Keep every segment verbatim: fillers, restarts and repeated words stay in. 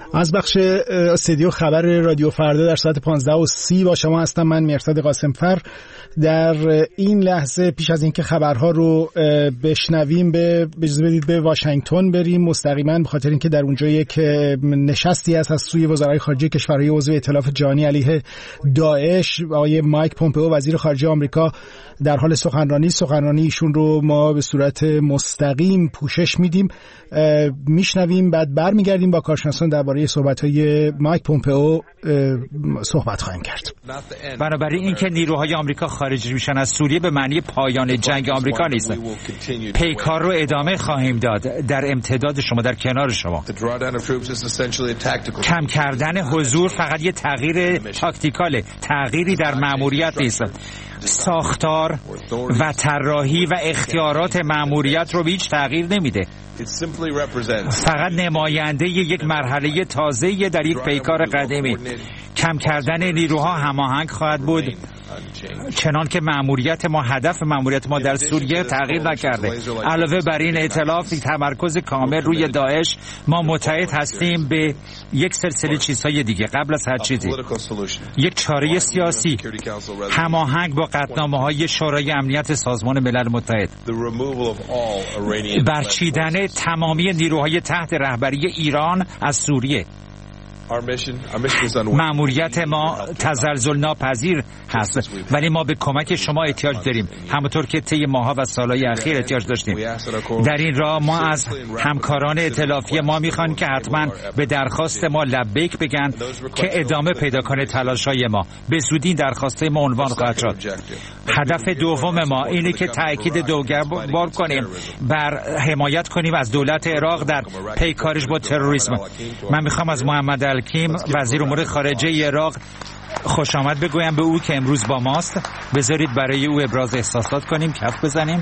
از بخش استودیو خبر رادیو فردا در ساعت پانزده و سی با شما هستم. من مرتضی قاسمفر. در این لحظه پیش از اینکه خبرها رو بشنویم به اجازه بدید به واشنگتن بریم مستقیما، به خاطر اینکه در اونجا یک نشستی هست از سوی وزرای خارجه کشورهای عضو ائتلاف جهانی علیه داعش. آقای مایک پومپئو وزیر خارجه آمریکا در حال سخنرانی سخنرانی ایشون رو ما به صورت مستقیم پوشش میدیم، میشنویم، بعد برمیگردیم با کارشناسان درباره صحبت‌های مایک پومپئو صحبت خواهیم کرد. بنابراین اینکه نیروهای آمریکا خارج میشن از سوریه به معنی پایان جنگ آمریکا نیست. پیکار رو ادامه خواهیم داد در امتداد شما، در کنار شما. کم کردن حضور فقط یه تغییر تاکتیکاله، تغییری در مأموریت نیست. ساختار و طراحی و اختیارات مأموریت رو به هیچ تغییر نمیده، فقط نماینده یک مرحله تازه در یک پیکار قدیمی. کم کردن نیروها هماهنگ خواهد بود، چنان که مأموریت ما، هدف مأموریت ما در سوریه تغییر نکرده. علاوه بر این ائتلاف تمرکز کامل روی داعش، ما متحد هستیم به یک سلسله چیزهای دیگه. قبل از هر چیزی یک چاره سیاسی هماهنگ با قطعنامه‌های شورای امنیت سازمان ملل متحد، برچیدن تمامی نیروهای تحت رهبری ایران از سوریه. مأموریت ما تزلزل ناپذیر هست، ولی ما به کمک شما احتیاج داریم، همونطور که طی ماها و سالهای اخیر احتیاج داشتیم. در این راه ما از همکاران ائتلافی ما میخوان که حتما به درخواست ما لبیک بگن که ادامه پیدا کنه تلاش‌های ما. به زودی درخواست ما عنوان خواهد شد. هدف دوم ما اینه که تأکید دوبار کنیم بر حمایت کنیم از دولت عراق در پیکارش با تروریسم. من میخوام از محمد الکیم وزیر امور خارجه عراق خوش آمد بگویم به او که امروز با ماست. بذارید برای او ابراز احساسات کنیم، کف بزنیم.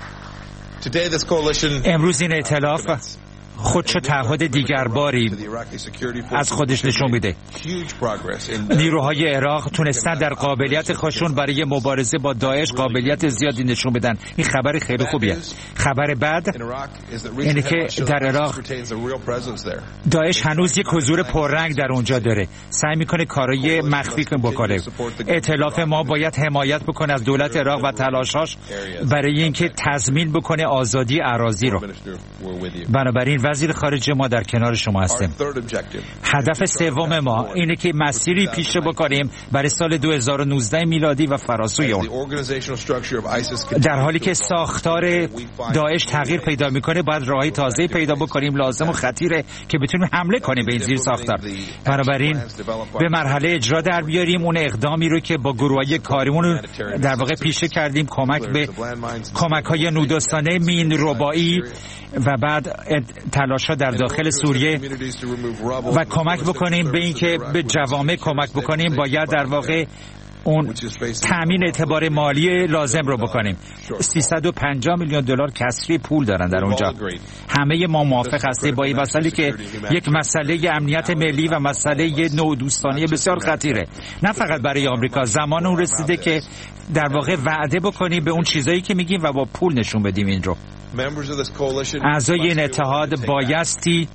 امروز این ائتلاف خودشو تعهد دیگر باری از خودش نشون میده. نیروهای عراق تونستن در قابلیت خودشون برای مبارزه با داعش قابلیت زیادی نشون بدن. این خبر خیلی خوبیه. خبر بد اینه که در عراق داعش هنوز یک حضور پررنگ در اونجا داره، سعی میکنه کارهای مخفی بکنه. ائتلاف ما باید حمایت بکنه از دولت عراق و تلاشاش برای اینکه تضمین بکنه آزادی اراضی رو. بنابراین وزیر خارجه ما در کنار شما هستیم. هدف سوم ما اینه که مسیری پیش بکنیم برای سال دو هزار و نوزده میلادی و فراسوی اون. در حالی که ساختار داعش تغییر پیدا میکنه، باید راهی تازه پیدا بکنیم. لازم و خطیره که بتونیم حمله کنیم به این زیر ساختار. بنابراین به مرحله اجرا در بیاریم اون اقدامی رو که با گروهای کاریمون در واقع پیشه کردیم، کمک به کمک‌های نودوستانه مین ربایی و بعد تلاش‌ها در داخل سوریه و کمک بکنیم به این که به جوامع کمک بکنیم. باید در واقع اون تامین اعتبار مالی لازم رو بکنیم. سیصد و پنجاه میلیون دلار کسری پول دارن در اونجا. همه ما موافق هستیم با این مسئله که یک مسئله امنیت ملی و مسئله نودوستانی بسیار خطیره، نه فقط برای آمریکا. زمان اون رسیده که در واقع وعده بکنیم به اون چیزایی که میگیم و با پول نشون بدیم این رو. اعضای این اتحاد بایستی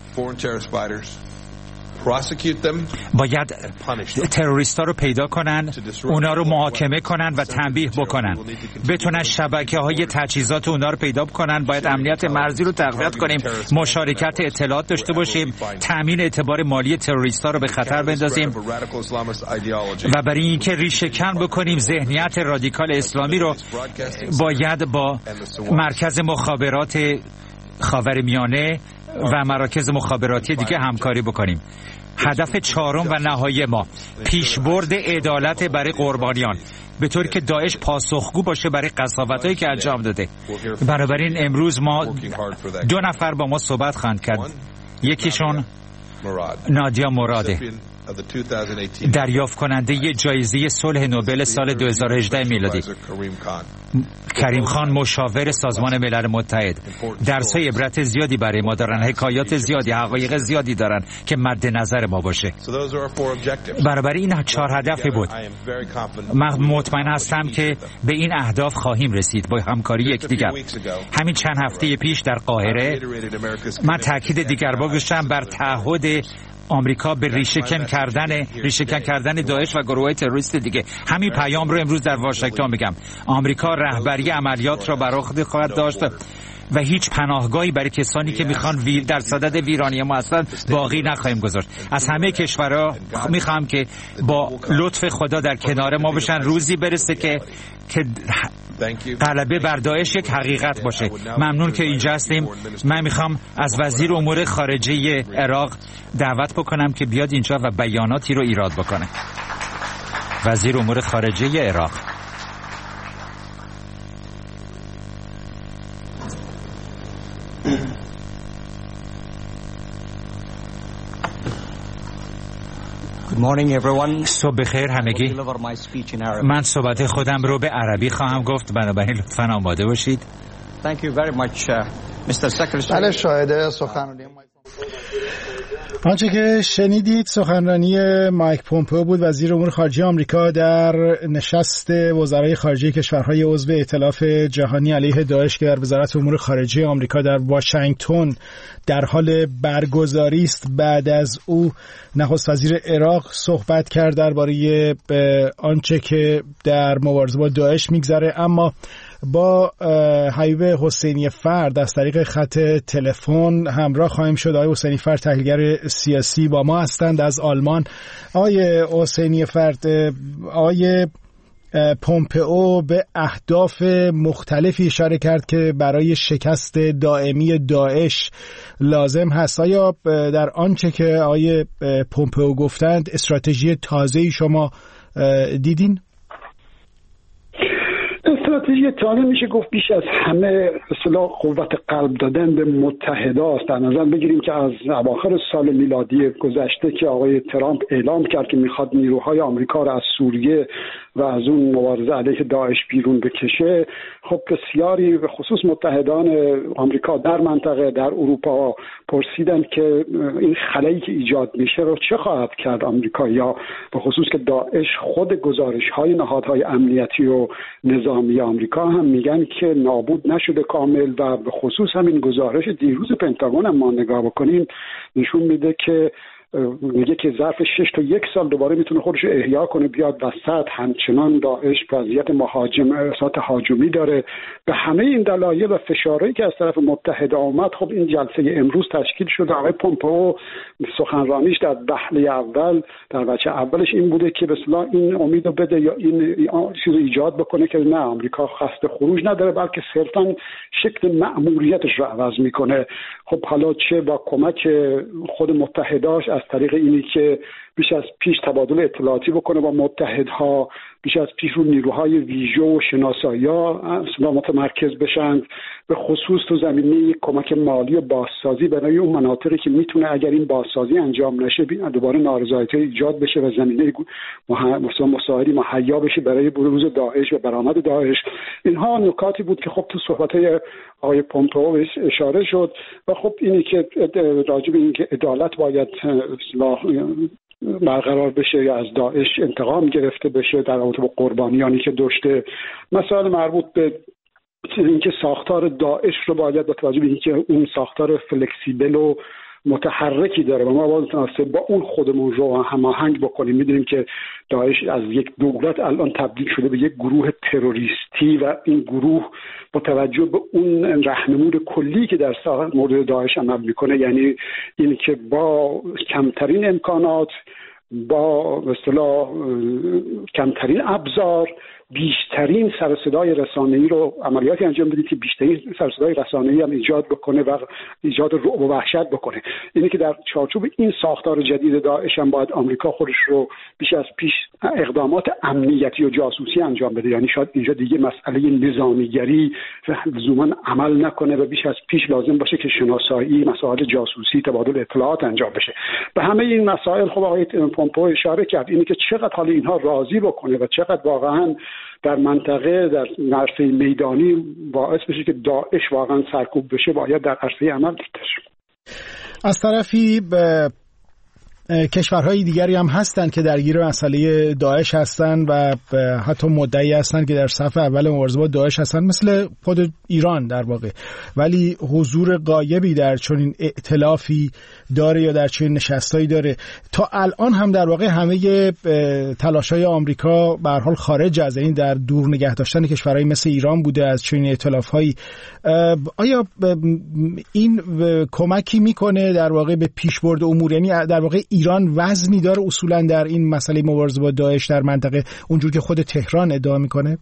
باید تروریستا رو پیدا کنن، اونا رو محاکمه کنن و تنبیه بکنن، بتونن شبکه های تجهیزات اونا رو پیدا کنن. باید امنیت مرزی رو تقویت کنیم، مشارکت اطلاعات داشته باشیم، تامین اعتبار مالی تروریستا رو به خطر بندازیم و برای اینکه ریشه کن بکنیم ذهنیت رادیکال اسلامی رو، باید با مرکز مخابرات خاورمیانه و مراکز مخابراتی دیگه همکاری بکنیم. هدف چهارم و نهایی ما پیشبرد عدالت برای قربانیان، به طوری که داعش پاسخگو باشه برای قساوتایی که انجام داده. بنابراین امروز ما دو نفر با ما صحبت خواهند کرد. یکیشون نادیا مراده، دریافت کننده جایزه صلح نوبل سال دو هزار و هجده میلادی. کریم خان مشاور سازمان ملل متحد. درس‌های عبرت زیادی برای ما دارن، حکایات زیادی، حقایق زیادی دارن که مد نظر ما باشه. بنابراین این چهار هدفی بود. من مطمئن هستم که به این اهداف خواهیم رسید با همکاری یکدیگر. همین چند هفته پیش در قاهره من تاکید دیگر بار گذاشتم بر تعهد آمریکا به ریشه‌کن کردن ریشه‌کن کردن داعش و گروه‌های تروریست دیگه. همین پیام رو امروز در واشنگتن میگم. آمریکا رهبری عملیات را بر عهده خواهد داشت و هیچ پناهگاهی برای کسانی که میخوان ویر در صدد ویرانی ما هستند باقی نخواهیم گذاشت. از همه کشورها میخوام که با لطف خدا در کنار ما بشن، روزی برسه که که غلبه بر داعش یک حقیقت باشه. ممنون که اینجا هستیم. من میخوام از وزیر امور خارجه عراق دعوت بکنم که بیاد اینجا و بیاناتی رو ایراد بکنه. وزیر امور خارجه عراق. Good morning everyone. صبح بخیر همگی. من صحبت خودم رو به عربی خواهم گفت، بنابراین لطفاً آماده باشید. Thank you very much uh, Mister Secretary. بله، شاهد سخنرانی آنچه که شنیدید سخنرانی مایک پومپئو بود، وزیر امور خارجه آمریکا در نشست وزرای خارجه کشورهای عضو ائتلاف جهانی علیه داعش که در وزارت امور خارجه آمریکا در واشنگتن در حال برگزاری است. بعد از او نخست وزیر عراق صحبت کرد درباره آنچه که در مبارزه با داعش میگذره. اما با حبیب حسینی فرد از طریق خط تلفن همراه خواهیم شد. آقای حسینی فرد تحلیلگر سیاسی با ما هستند از آلمان. آقای حسینی فرد، آقای پومپئو به اهداف مختلفی اشاره کرد که برای شکست دائمی داعش لازم هست. آیا در آنچه که آقای پومپئو گفتند استراتژی تازه‌ای شما دیدین؟ استراتژی تازه میشه گفت بیش از همه اصطلاح قوت قلب دادن به متحده است. در نظر بگیریم که از اواخر سال میلادی گذشته که آقای ترامپ اعلام کرد که میخواد نیروهای آمریکا را از سوریه و از اون مبارزه علیه داعش بیرون بکشه، خب بسیاری به خصوص متحدان آمریکا در منطقه در اروپا پرسیدند که این خلایی که ایجاد میشه رو چه خواهد کرد آمریکا، یا به خصوص که داعش خود گزارش‌های نهادهای امنیتی و نظامی آمریکا هم میگن که نابود نشده کامل، و به خصوص همین گزارش دیروز پنتاگون هم ما نگاه بکنیم نشون میده که میگه که ظرف شش تا یک سال دوباره میتونه خودش رو احیا کنه بیاد وسط. همچنان داعش وضعیت مهاجم احساسات هاجمی داره. به همه این دلایل و فشارهایی که از طرف متحده آمد، خب این جلسه امروز تشکیل شده. آقای پومپئو سخنرانیش در بحله اول در بچه اولش این بوده که به اصطلاح این امید رو بده یا این چیز ایجاد بکنه که نه، آمریکا قصد خروج نداره بلکه صرفا شکل مأموریتش رو عوض میکنه. خب حالا چه با کمک خود متحداش از طریق اینی که بیش از پیش تبادل اطلاعاتی بکنه با متحدها، بیش از پیش رو نیروهای ویژه و شناسایی‌ها اصلا متمرکز بشن، به خصوص تو زمینه کمک مالی و بازسازی برای اون مناطقی که میتونه اگر این بازسازی انجام نشه دوباره نارضایتی ایجاد بشه و زمینه مثلا مساعدی مهیا بشه برای بروز داعش و برآمد داعش. اینها نکاتی بود که خب تو صحبت‌های آقای پومپئو اشاره شد. و خب اینی که راجع به این که عدالت باید برقرار بشه یا از داعش انتقام گرفته بشه در رابطه با قربانیانی که داشته، مسائل مربوط به اینکه ساختار داعش رو باید با توجه به اینکه اون ساختار فلکسیبل و متحرکی داره و ما باید متناسب با اون خودمون رو هماهنگ بکنیم. میدونیم که داعش از یک دولت الان تبدیل شده به یک گروه تروریستی و این گروه با توجه به اون راهنمود کلی که در مورد داعش عمل میکنه، یعنی این که با کمترین امکانات، با به اصطلاح کمترین ابزار، بیشترین سر و صدای رسانه‌ای رو عملیاتی انجام بدید که بیشترین سر و صدای رسانه‌ای هم ایجاد بکنه و ایجاد رعب و وحشت بکنه. اینه که در چارچوب این ساختار جدید داعش هم باید آمریکا خودش رو بیش از پیش اقدامات امنیتی و جاسوسی انجام بده. یعنی شاید اینجا دیگه مسئله نظامیگری لزوما عمل نکنه و بیش از پیش لازم باشه که شناسایی، مسائل جاسوسی، تبادل اطلاعات انجام بشه. به همه این مسائل خب آقای پومپئو اشاره کرد، اینه که چقدر حال اینها راضی بکنه و چقدر واقعا در منطقه در عرصه میدانی باعث بشه که داعش واقعا سرکوب بشه، باید در عرصه عمل دیده شه. از طرفی کشورهای دیگری هم هستن که درگیر مسئله داعش هستن و حتی مدعی هستن که در صف اول مبارزه با داعش هستن، مثل خود ایران در واقع، ولی حضور غایبی در چنین ائتلافی داره یا در چنین نشستایی داره. تا الان هم در واقع همه تلاش‌های آمریکا به هر حال خارج از این در دور نگه داشتن کشورهای مثل ایران بوده از چنین ائتلاف‌هایی. آیا این کمکی میکنه در واقع به پیشبرد امور؟ یعنی در واقع ایران وزنی داره اصولا در این مسئله مبارزه با داعش در منطقه، اونجور که خود تهران ادعا میکنه؟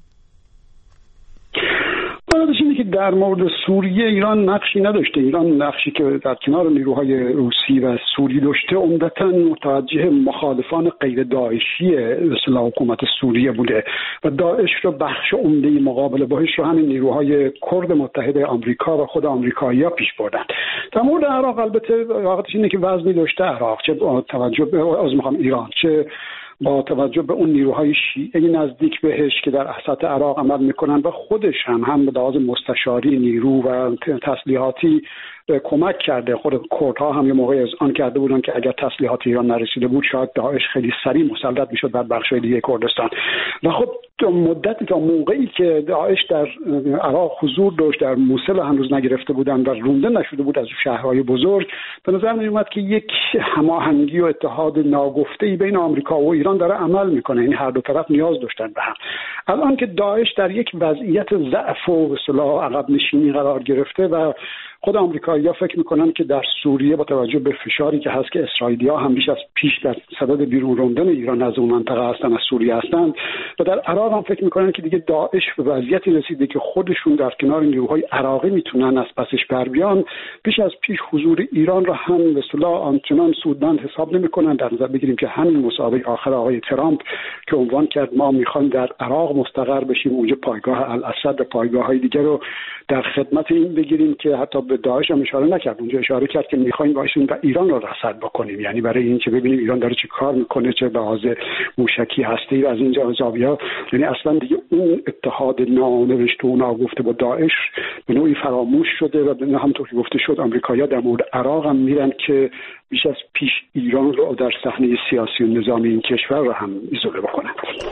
واقعیتش اینه که در مورد سوریه ایران نقشی نداشته. ایران نقشی که در کنار نیروهای روسی و سوری داشته عمدتاً متوجه مخالفان غیر داعشی اصلاح حکومت سوریه بوده و داعش رو بخش عمده مقابله باهاش رو همین نیروهای کرد متحد آمریکا و خود آمریکایی‌ها پیش بردن. در مورد عراق البته واقعیتش اینه که وزنی داشته عراق، چه با توجه به از میخوام ایران، چه با توجه به اون نیروهای شیعه نزدیک بهش که در اساط عراق عمل میکنن و خودش هم هم به لحاظ مستشاری نیرو و تسلیحاتی کمک کرده. خود کردها هم یه موقعی از آن کرده بودن که اگر تسلیحات ایران نرسیده بود شاید داعش خیلی سریع مسلط میشد بر بخش‌های دیگه کردستان. و خب مدتی تا موقعی که داعش در عراق حضور داشت، در موصل هنوز نگرفته بودن و رونده نشده بود از شهرهای بزرگ، به نظر می اومد که یک هماهنگی و اتحاد ناگفته‌ای بین آمریکا و ایران داره عمل میکنه. این هر دو طرف نیاز داشتن به هم. الان که داعش در یک وضعیت ضعف و به اصطلاح عقب نشینی قرار گرفته و خود آمریکایی‌ها فکر میکنن که در سوریه با توجه به فشاری که هست که اسرائیلی‌ها هم بیش از پیش در صدد بیرون راندن ایران از اون منطقه هستن، از سوریه هستن، و در عراق هم فکر میکنن که دیگه داعش به وضعیتی رسیده که خودشون در کنار نیروهای عراقی میتونن از پسش بر بیان، بیش از پیش حضور ایران را هم به اصطلاح آنچنان سودمند حساب نمیکنن. در نظر بگیریم که همین مسابقه آخر آقای ترامپ که عنوان کرد ما میخوایم در عراق مستقر بشیم، اونجا پایگاه الاسد و پایگاه‌های دیگر رو در خدمت این بگیریم که حتی به داعش هم اشاره نکرد، اونجا اشاره کرد که می‌خوایم وایسیم و ایران رو رصد بکنیم، یعنی برای این که ببینیم ایران داره چه کار میکنه، چه به لحاظ موشکی هسته‌ای از اینجا زاویه. یعنی اصلا دیگه اون اتحاد نانوشته و ناگفته با داعش به نوعی فراموش شده و همونطور که گفته شد آمریکایی‌ها در مورد عراق هم میرن که بیش از پیش ایران رو در صحنه سیاسی و نظامی این کشور رو هم ایزوله بکنن.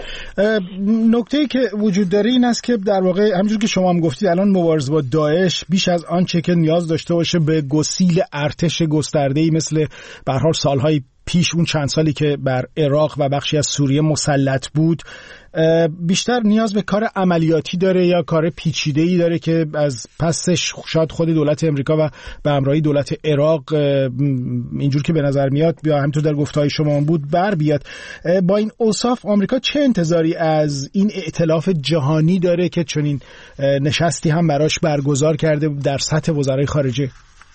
نکته‌ای که وجود داره این است که در واقع همونجور که شما هم گفتید الان مبارزه با داعش بیش از آنچه که نیاز داشته باشه به گسیل ارتش گسترده‌ای مثل به هر حال سالهای پیش، اون چند سالی که بر عراق و بخشی از سوریه مسلط بود، بیشتر نیاز به کار عملیاتی داره یا کار پیچیده‌ای داره که از پسش شاید خود دولت امریکا و به همراهی دولت عراق اینجور که به نظر میاد یا همونطور در گفته‌های شما بود بر بیاد. با این اوصاف آمریکا چه انتظاری از این ائتلاف جهانی داره که چنین نشستی هم براش برگزار کرده در سطح وزرای خارجه؟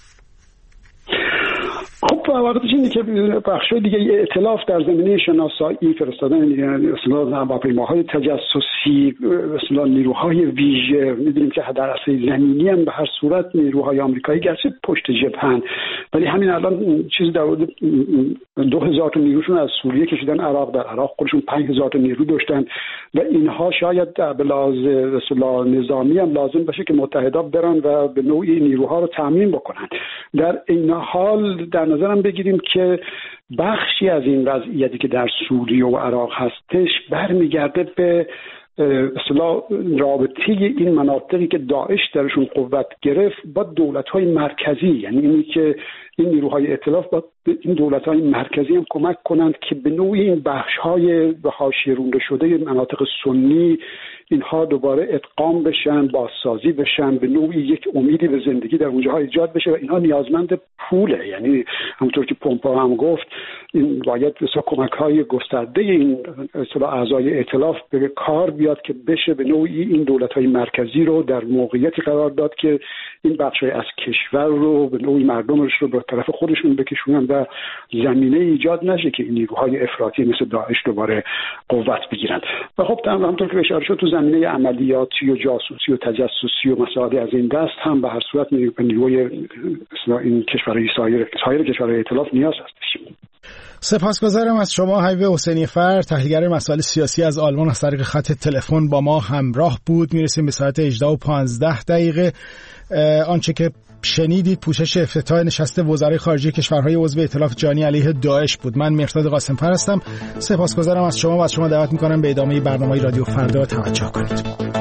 خب واقعیتش اینه که بخشای دیگه ائتلاف در زمینه شناسایی، فرستادن اصطلاح هواپیماهای تجسسی، اصطلاح نیروهای ویژه، می‌دونیم که در اصل زمینی هم به هر صورت نیروهای آمریکایی گرچه پشت جبهن، ولی همین الان چیزی در حدود دو هزار تا نیروشون از سوریه کشیدن عراق، در عراق خودشون پنج هزار تا نیرو داشتن و اینها شاید به لحاظ اصطلاح نظامی هم لازم باشه که متحدا برن و به نوعی نیروها رو تامین بکنن. در این حال در نظرم بگیریم که بخشی از این وضعیتی که در سوریه و عراق هستش برمیگرده به اصطلاح رابطه این مناطقی که داعش درشون قوت گرفت با دولت‌های مرکزی، یعنی اینی که این نیروهای ائتلاف با این دولت‌های مرکزی هم کمک کنند که به نوعی این بخش‌های به حاشیه رونده شده مناطق سنی اینها دوباره ادغام بشن، بازسازی بشن، به نوعی یک امیدی به زندگی در اونجاها ایجاد بشه و اینها نیازمند پوله. یعنی همونطور که پومپئو هم گفت این باید مثلا کمک‌های گسترده این اصطلاح اعضای ائتلاف به کار بیاد که بشه به نوعی این دولت‌های مرکزی رو در موقعیتی قرار داد که این بخش‌های از کشور رو به نوعی مردمش رو به طرف خودشون بکشونن و زمینه ایجاد نشه که این نیروهای افراطی مثل داعش دوباره قوت بگیرن. و خب همونطور که اشاره شد تو زمینه عملیاتی و جاسوسی و تجسسی و مسائل از این دست هم به هر صورت نیروی این کشورهای سایر سایر کشورهای ائتلاف نیاز هستش. سپاسگزارم از شما حبیب حسینی فر، تحلیلگر مسائل سیاسی از آلمان، از طریق خط تلفن با ما همراه بود. میرسیم به ساعت هجده و پانزده دقیقه. آنچه که شنیدید پوشش افتتاح نشست وزرای خارجه کشورهای عضو ائتلاف جهانی علیه داعش بود. من مهرداد قاسم‌فر هستم. سپاسگزارم از شما و از شما دعوت می‌کنم به ادامه برنامه رادیو فردا توجه کنید.